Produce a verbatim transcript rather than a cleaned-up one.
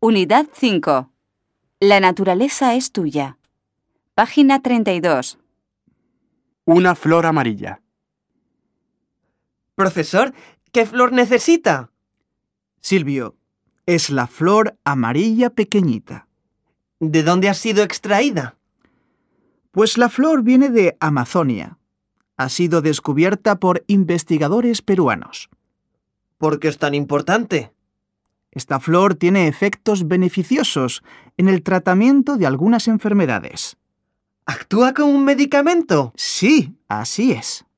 Unidad cinco. La naturaleza es tuya. Página treinta y dos. Una flor amarilla. Profesor, ¿qué flor necesita? Silvio, es la flor amarilla pequeñita. ¿De dónde ha sido extraída? Pues la flor viene de Amazonia. Ha sido descubierta por investigadores peruanos. ¿Por qué es tan importante? Esta flor tiene efectos beneficiosos en el tratamiento de algunas enfermedades. ¿Actúa como un medicamento? Sí, así es.